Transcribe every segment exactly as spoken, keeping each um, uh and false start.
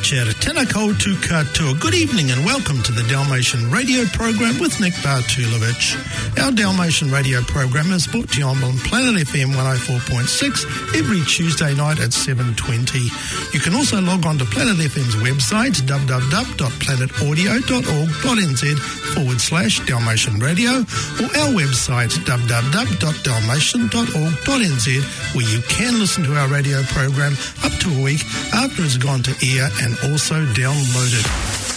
Chair Tēnā koutou katoa. Good evening and welcome to the Dalmatian Radio Program with Nick Bartulovich. Our Dalmatian Radio Program is brought to you on Planet F M one oh four point six every Tuesday night at seven twenty. You can also log on to Planet F M's website www.planetaudio.org.nz forward slash Dalmatian Radio or our website www.dalmatian.org.nz where you can listen to our radio program up to a week after it's gone to air and also download it.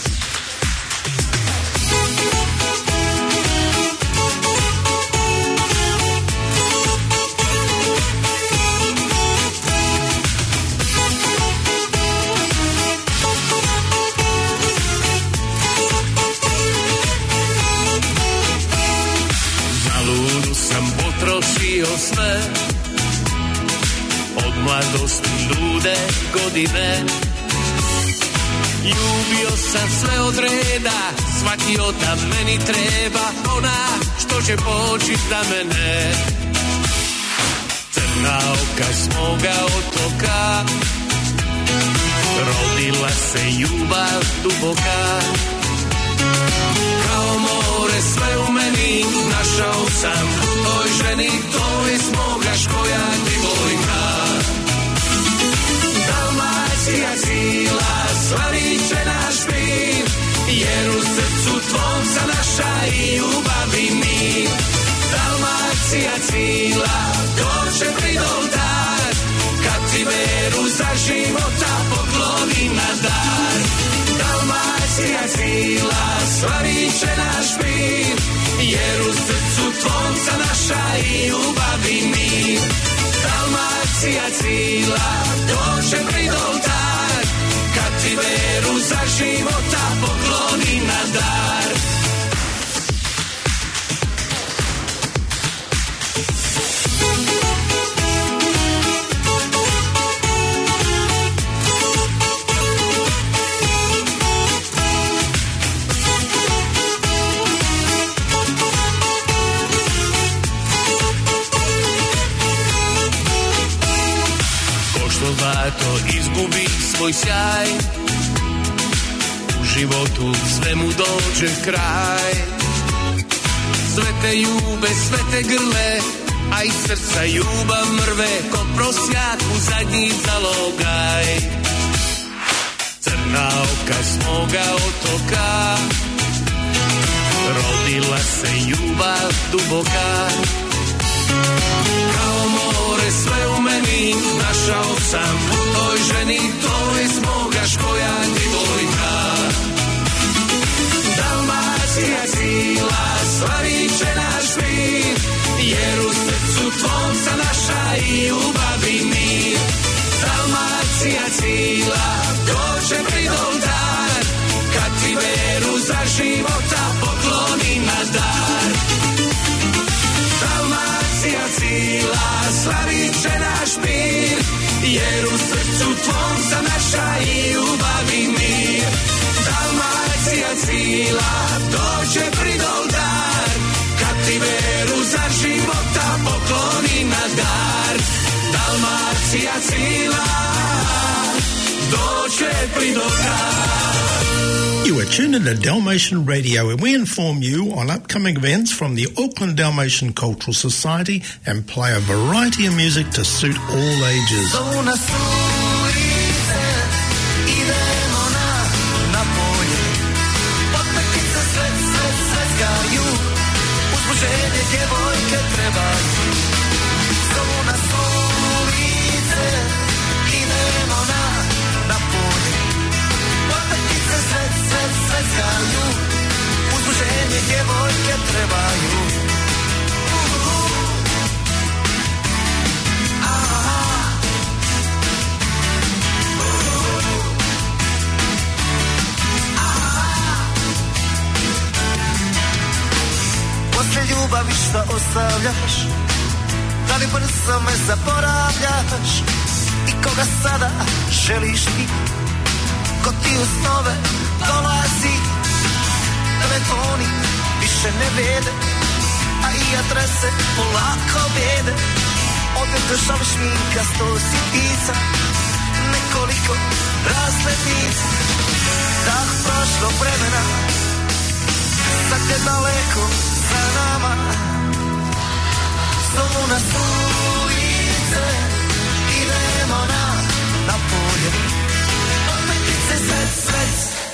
Zalúdu sam potrošio sve, od mladosti lude godine. Ljubio sam sve od reda, shvatio da meni treba ona što će poći za mene. Crna oka s moga otoka, rodila se ljubav duboka. Kao more sve u meni, našao sam u toj ženi, to je s moga škoja divojka. Dalmacija cijela, slaviće naš mir, jer u srcu tvom sa naša i ljubavi mir. Dalmacija cijela, doće pridol dar, kad ti veru za života pokloni na dar. Dalmacija cijela, slaviće naš mir, jer u srcu tvom sa naša i ljubavi mir. Dalmacija cijela, doće pridol dar, kad ti veru za života pokloni na dar. Zlato izgubi svoj sjaj, u životu svemu dođe kraj. Sve te ljube, sve te grle, a iz srca ljubav mrve, ko prosjak u zadnji zalogaj. Crna oka s moga otoka, rodila se ljubav duboka. Kao more sve u meni, našao sam u toj ženi, to je s moga škoja divojka. Dalmacija cijela, slaviće naš mir, jer u srcu tvom sa naša i ljubavi mir. Dalmacija cijela, doće pridol dar, kad ti veru za života pokloni na dar. Dalmacija cijela, slaviće naš mir, jer u srcu tvom sa naša i ljubavi mir. Dalmacija cijela, doće pridol dar, kad ti veru za života pokloni na dar. Dalmacija cijela, doće pridol dar. You are tuned in to Dalmatian Radio, and we inform you on upcoming events from the Auckland Dalmatian Cultural Society and play a variety of music to suit all ages. Uzbuđenje djevojke trebaju. Poslije ljubavi šta ostavljaš, da li brzo me zaboravljaš, i koga sada želiš ti, ko ti u snove dolazi. Telefoni više ne vede, a i adrese polako vede. Opet država šminka sto sitnica, nekoliko razglednica. Dah prošlog vremena, sad je daleko za nama. Zovu nas ulice, idemo na, na polje. Odmetnice, svec, svec,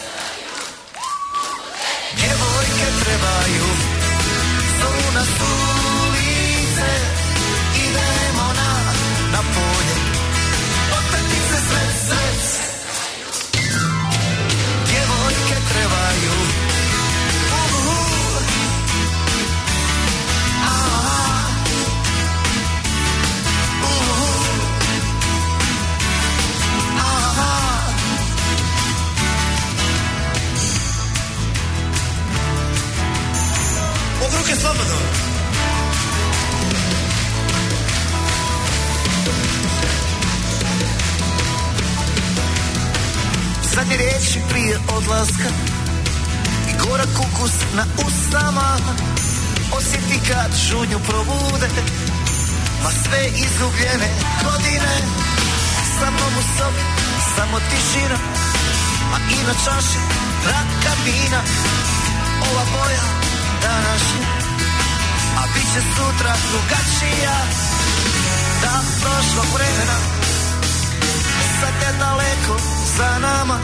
djevojke trebaju. Zovu nas ulice, idemo na, na polje. Odmetnice, svec, svec, djevojke trebaju. Ruke slobodno. Zadnje riječi prije odlaska i gorak ukus na usama. Osjeti kad žudnju probude, ma sve izgubljene godine. Sa mnom u sobi, samo tišina, a i na čaši kratka vina. Ova boja današnja, a bit će sutra drugačija. Da prošlog vremena, sad je daleko za nama.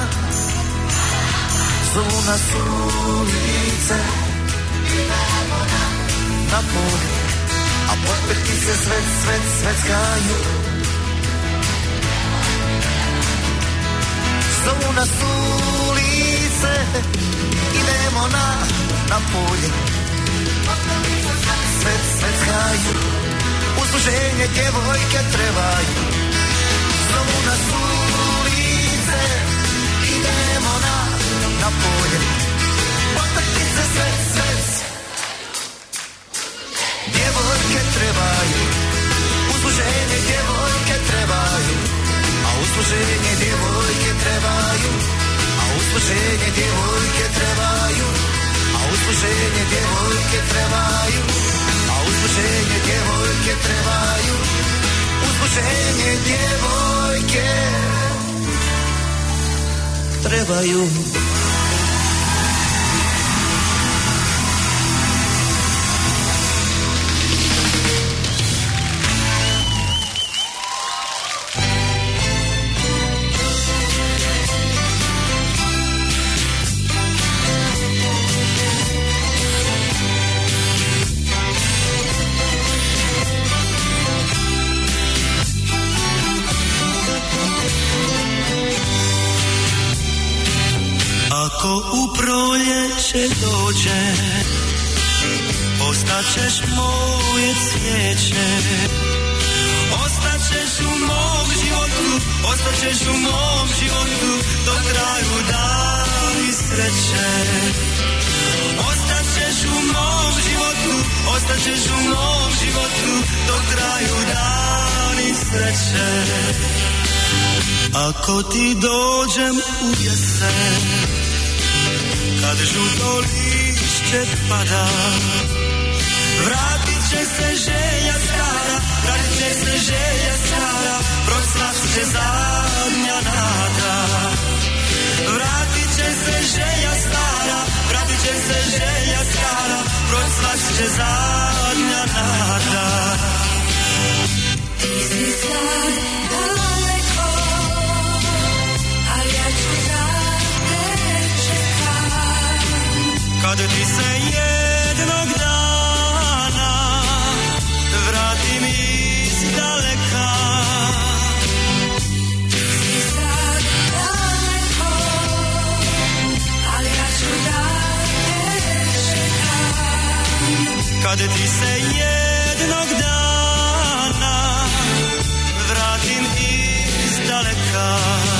Zovu nas ulice, idemo na, na polje, a potpetice svec, svec, sveckaju. Zovu nas ulice, idemo na, na polje. Svec, sveckaju, usluženje djevojke trebaju. Zovu nas ulice, idemo na, na polje. Potaknice, svec, svec, djevojke trebaju. Usluženje djevojke trebaju, a usluženje djevojke trebaju, a usluženje djevojke trebaju. A usluženje djevojke trebaju, a usluženje djevojke trebaju, usluženje djevojke trebaju. Ako u proljeće dođe, ostaćeš moje cvijeće. Ostaćeš u mom životu, ostaćeš u mom životu, do kraju dani sreće. Ostaćeš u mom životu, ostaćeš u mom životu, do kraju dani sreće. Ako ti dođem u jesen, kad žuto lišće pada, vratit će se želja stara, vratit će se želja stara, procvat će zadnja nada. Vratit će se želja stara, vratit će se želja stara, procvat će zadnja nada. Ti si sad daleko, ali ja ću da te čekam. Kad ti se jednog dana vratim iz daleka. Ti si sad daleko, ali ja ću da te čekam. Kad ti se jednog dana vratim iz daleka.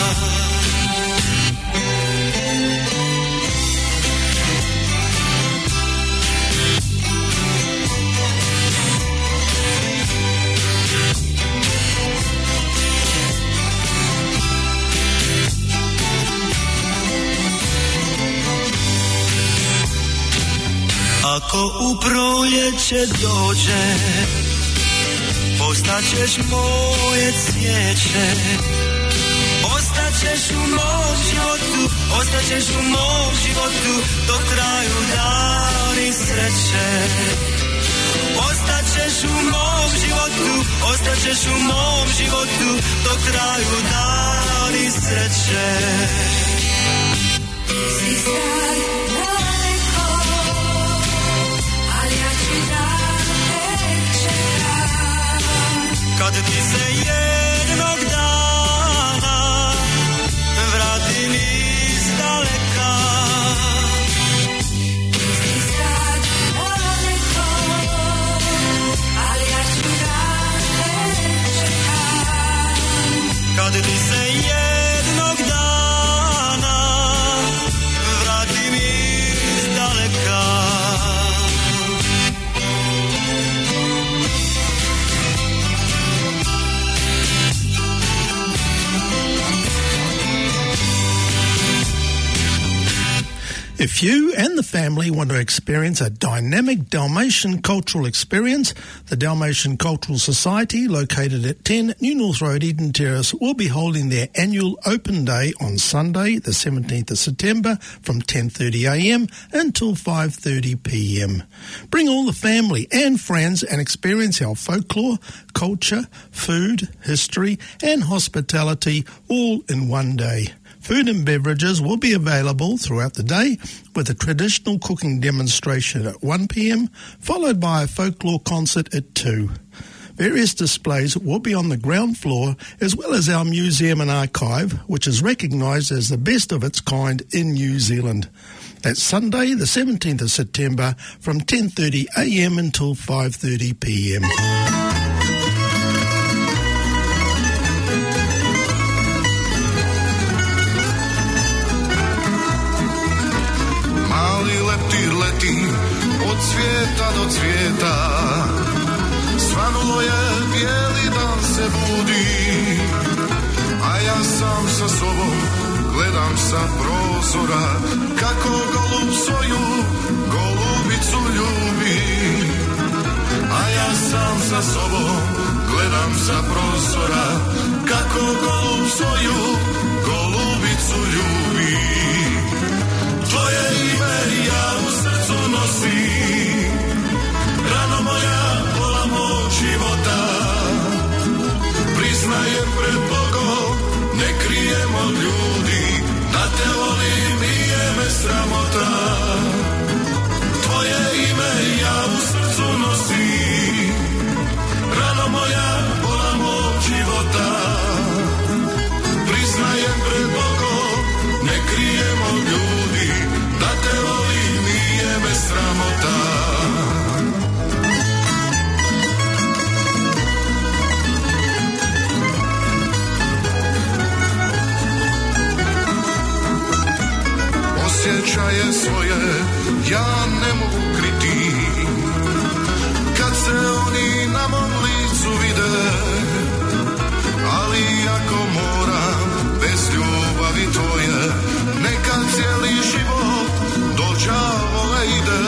Ako u proljeće dođe, postaćeš moje cvijeće. Ostaćeš u mom životu, ostaćeš u mom životu, do kraju dani sreće. Ostaćeš u mom životu, ostaćeš u mom životu, do kraju dani sreće. Si sad daleko, ali ja ću da te čekam. Kad ti se jednog dana vratim iz daleka. Si sad daleko, ali ja ću da te čekam. Kad ti se jednog dana vratim iz daleka. If you and the family want to experience a dynamic Dalmatian cultural experience, the Dalmatian Cultural Society, located at ten New North Road, Eden Terrace, will be holding their annual open day on Sunday, the seventeenth of September, from ten thirty a m until five thirty p m. Bring all the family and friends and experience our folklore, culture, food, history and hospitality all in one day. Food and beverages will be available throughout the day, with a traditional cooking demonstration at one p m, followed by a folklore concert at two. Various displays will be on the ground floor, as well as our museum and archive, which is recognised as the best of its kind in New Zealand. That's Sunday, the seventeenth of September, from ten thirty a m until five thirty p m. Od cvijeta do cvijeta, svanulo je, bijeli dan se budi, a ja sam sa sobom gledam sa prozora, kako golub svoju golubicu ljubi. A ja sam sa sobom gledam sa prozora, kako golub svoju golubicu ljubi. Tvoje ime ja u srcu nosim, rano moja, pola mog života. Priznajem pred Bogom, ne krijem od ljudi, da te volim, nije me sramota. Tvoje ime ja u srcu nosim, rano moja, pola mog života. Priznajem pred Bogom, ne krijem od ljudi, da te volim, nije me sramota. Osjećaje svoje ja ne mogu kriti, kad se oni na mom licu vide, ali ako moram bez ljubavi tvoje, neka cijeli život do đavola ide.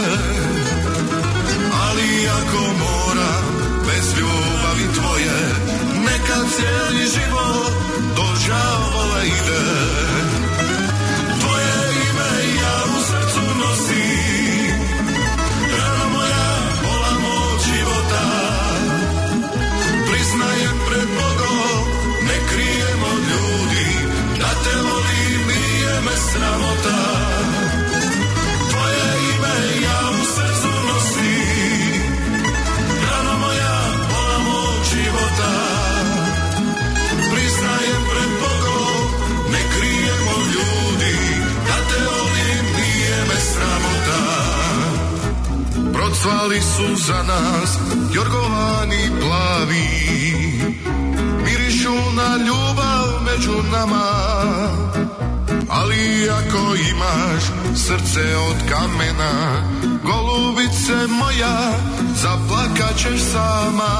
Ali ako moram bez ljubavi tvoje, neka cijeli život do đavola ide. Tvoje ime ja u srcu nosim, rano moja, pola mog života. Priznajem pred Bogom, ne krijem od ljudi, da te volim, nije me sramota. Tvoje ime ja u srcu nosim, rano moja, pola mog života. Priznajem pred Bogom, ne krijem od ljudi, da te volim, nije me sramota. Procvali su za nas jorgovani plavi, mirišu na ljubav među nama. Ali ako imaš srce od kamena, golubice moja, zaplakat ćeš sama.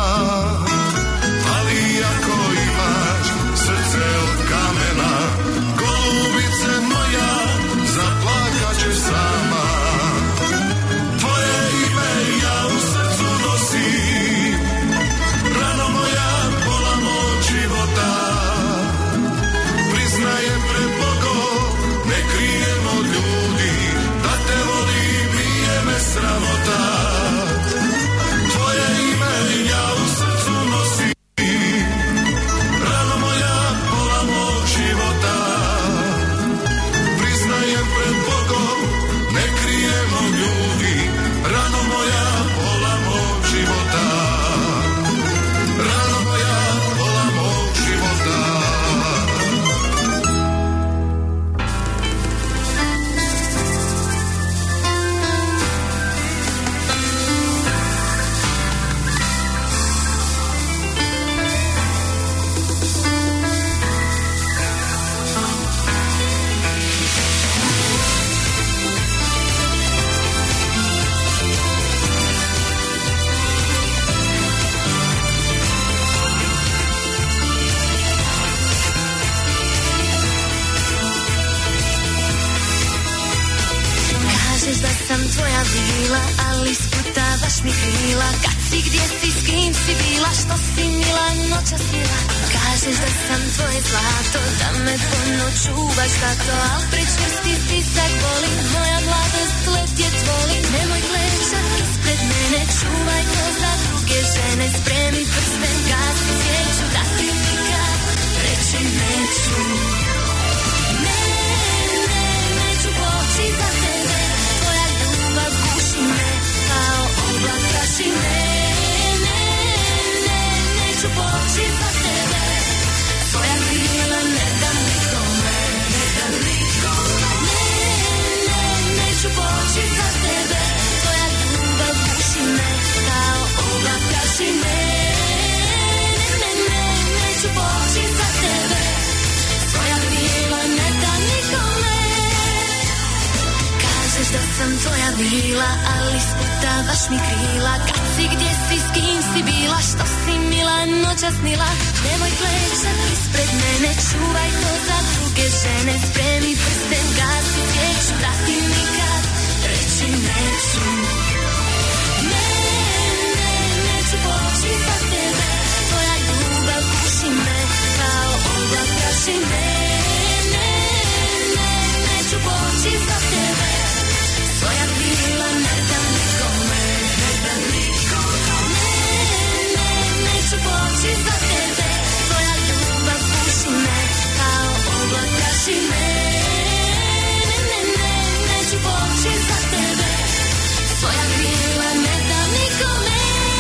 Ali ako imaš srce od kamena, golubice moja, zaplakat ćeš sama. Tvoje ime ja u srcu nosim, rano moja, pola mog života. Priznajem krila, ali sputavaš mi krila. Kad si, gdje si, s kim si bila, što si mila noćas mila. Kažeš da sam tvoje zlato, da me puno čuvaš zato, al prečvrsti stisak boli, moja mladost letjet voli. Nemoj klečat ispred mene, čuvaj to za druge žene, spremi prsten, gasi svijeću, da ti nikad reći neću. Ne, ne, neću poći za tebe, tvoja ljubav guši me, kao oblak praši me. Ne, ne, neću poći za tebe, tvoja krila ne dam nikome, ne dam nikome. Ne, ne, neću poći za tebe, tvoja ljubav guši me, kao oblak praši me. Ne, ne, ne, neću poći za tebe, tvoja krila ne dam nikome. Kažeš da sam tvoja bila, ali sputavaš mi krila. Kad si, gdje si, s kim si bila, što si mila noćas nila. Nemoj klečat ispred mene, čuvaj to za druge žene, spremi prsten, gasi svijeću, da ti nikad reći neću. Ne, ne, neću poći za tebe, tvoja ljubav guši me, kao oblak praši me. Ne, ne, neću poći za tebe, tvoja krila ne dam nikome, ne dam nikome. Ne, ne, neću poći za tebe, tvoja ljubav guši me, kao oblak praši me. Ne, ne, ne, neću poći za tebe, tvoja krila ne dam nikome.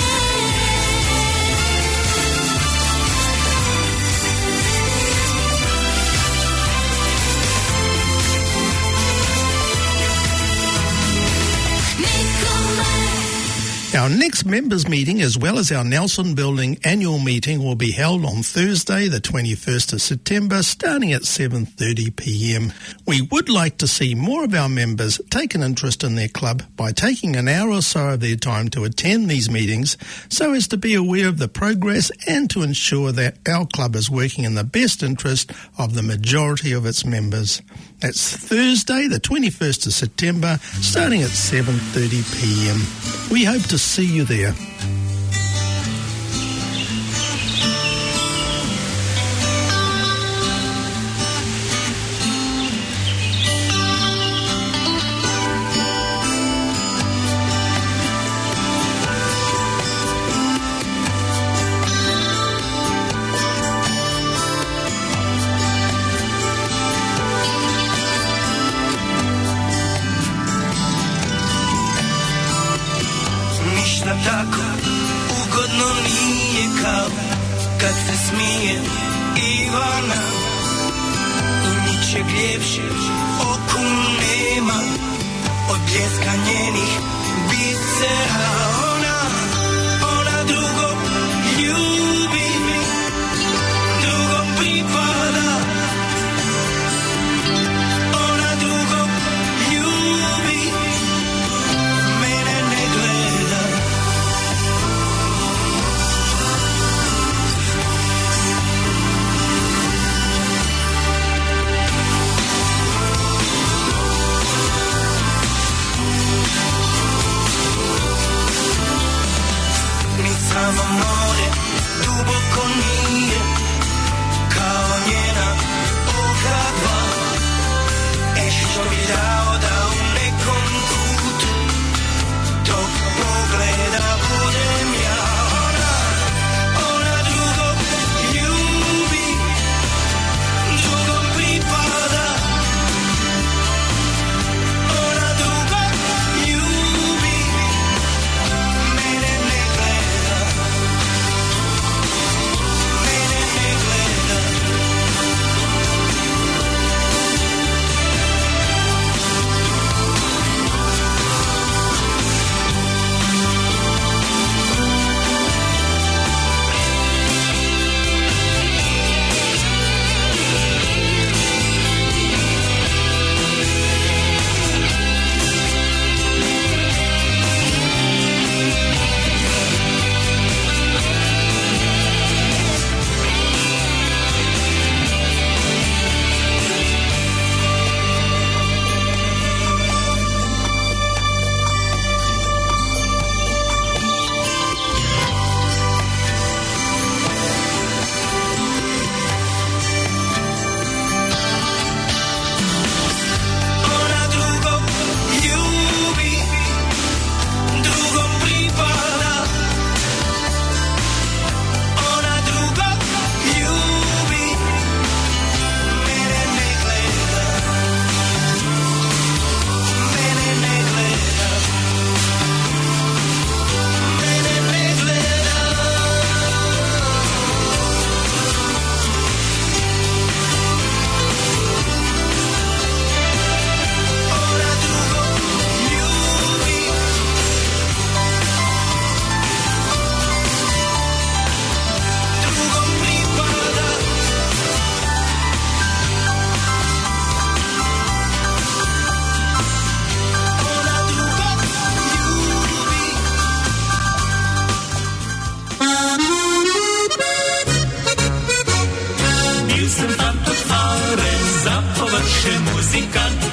Our next members meeting, as well as our Nelson Building annual meeting, will be held on Thursday, the twenty-first of September, starting at seven thirty p m. We would like to see more of our members take an interest in their club by taking an hour or so of their time to attend these meetings, so as to be aware of the progress and to ensure that our club is working in the best interest of the majority of its members. That's Thursday, the twenty-first of September, starting at seven thirty p m. We hope to see you there. Tako ugodno nije kao kad se smije Ivana i ničeg ljepše oku nema od bljeska njenih bisera. Ona, ona drugog ljubi, drugog pripada. Ona drugog ljubi, mene ne gleda. Samo more duboko nije kao njena ogradba. E što bi dao da u nekom kutu tog pogleda budem ja. Ona, ona drugog ljubi, drugom pripada. Ona drugog ljubi, mene ne gleda.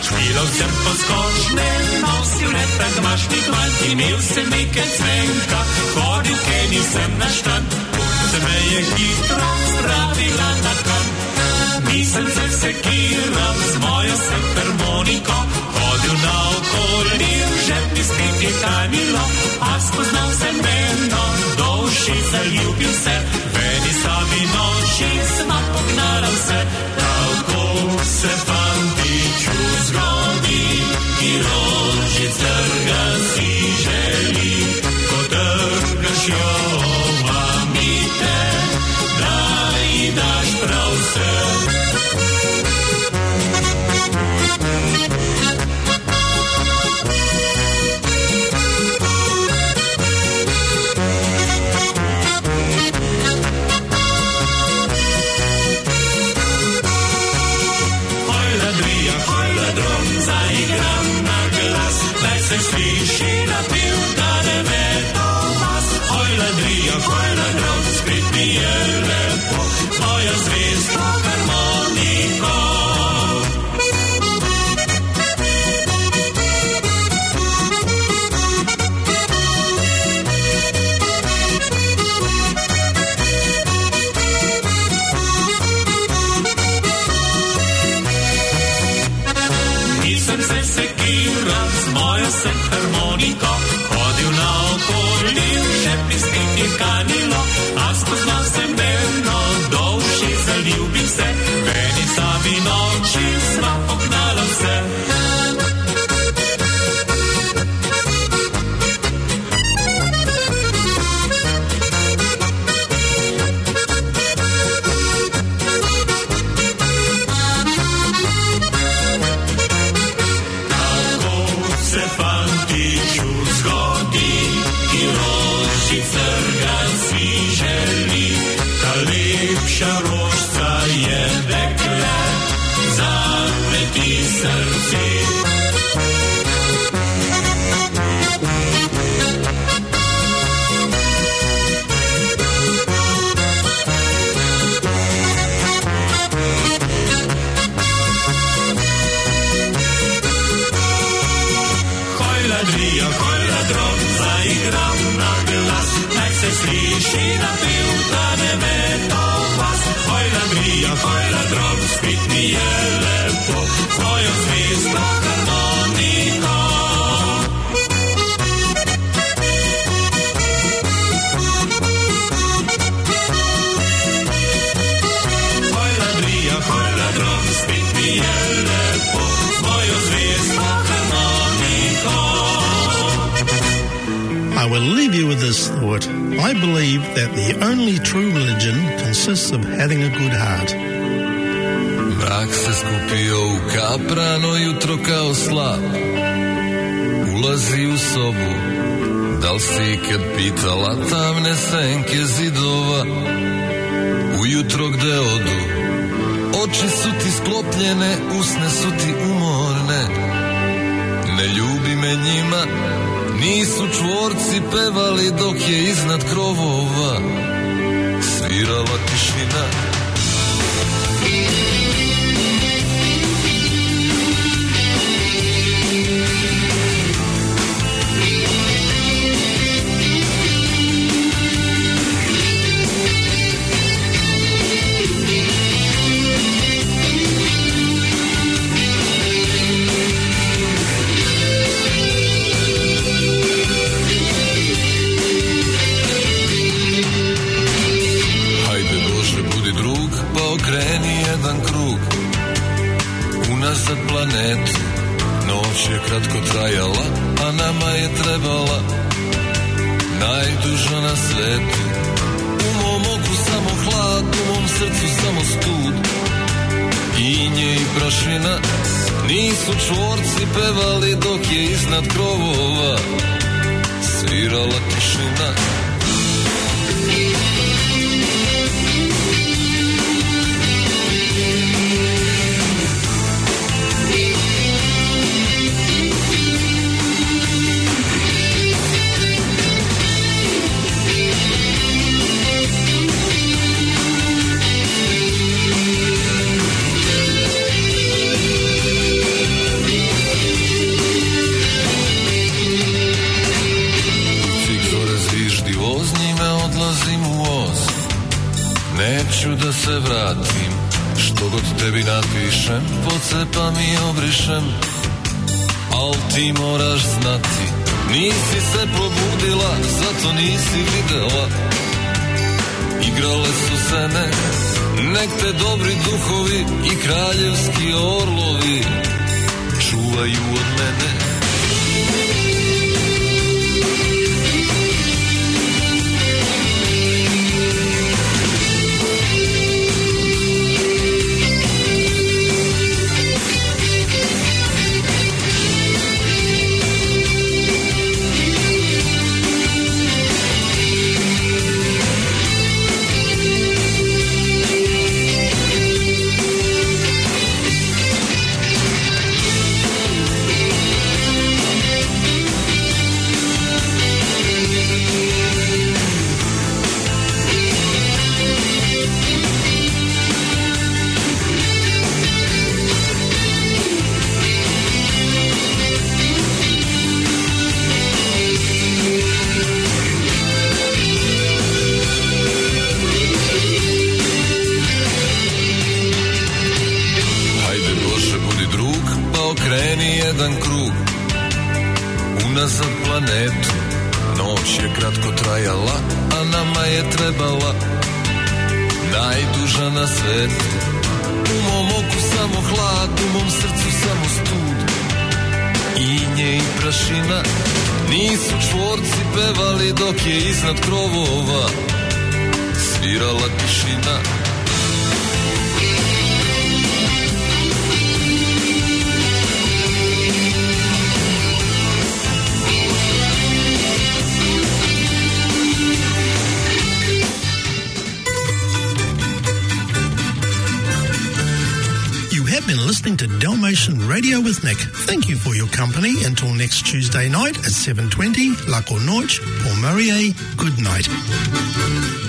Stílovcem poskočne, nosil letak mašný kvan i mil se Mike Cvenka, hodil Kenny sem na štan, se me je hitro stravila na kan. Nisem se sekiral s mojo sefermoniko, hodil na okoli, že mi spiti tanilo, a spoznal sem meno, do uši zaljubil se, veni sami noči sva pognala se, tako se fantiču zgodi, i rožic trga si želi, ko trgaš jova mi te, daj i daš prav se. Sliši na pivtane meto vas, oj ladrija, oj ladrov, spet mi je lepo, tvoja zvezda harmoniko. Nisem se sekiral s mojo se harmoniko, hodil na okoli, še prispiti kanilo, a spoznal sem meno, do uši zaljubil se, meni sami noči sva pognala se. Sliši na pivtane meto vas, oj ladrija, oj ladrov, spit mi je lepo, tvojo zvezdo harmoniko. Oj ladrija, oj ladrov, spit mi je lepo, tvojo zvezdo harmoniko. I will leave you with this thought. I believe that the only true religion consists of having a good heart. Mrak se skupio u kaprano jutro kao slap. Ulazi u sobu. Da li si ikad pitala tamne senke zidova? Ujutro gde odu? Oči su ti sklopljene, usne su ti umorne. Ne ljubi me njima. Nisu čvorci pevali dok je iznad krovova svirala tišina. Unazad planetu, noć je kratko trajala, a nama je trebala najduža na svetu. U mom oku samo hlad, u mom srcu samo stud, inje i prašina, nisu čvorci pevali dok je iznad krovova svirala tišina. neću da se vratim. Što god tebi napišem, pocepam i obrišem. Al ti moraš znati, nisi se probudila, zato nisi videla. Igrale su se ne, nek te dobri duhovi i kraljevski orlovi čuvaju od mene. Jedan krug unazad planetu, noć je kratko trajala, a nama je trebala najduža na svetu. U mom oku samo hlad, u mom srcu samo stud, inje i prašina, nisu čvorci pevali dok je iznad krovova svirala tišina. Been listening to Dalmatian Radio with Nick. Thank you for your company. Until next Tuesday night at seven twenty, La Noche, pour Marie, good night.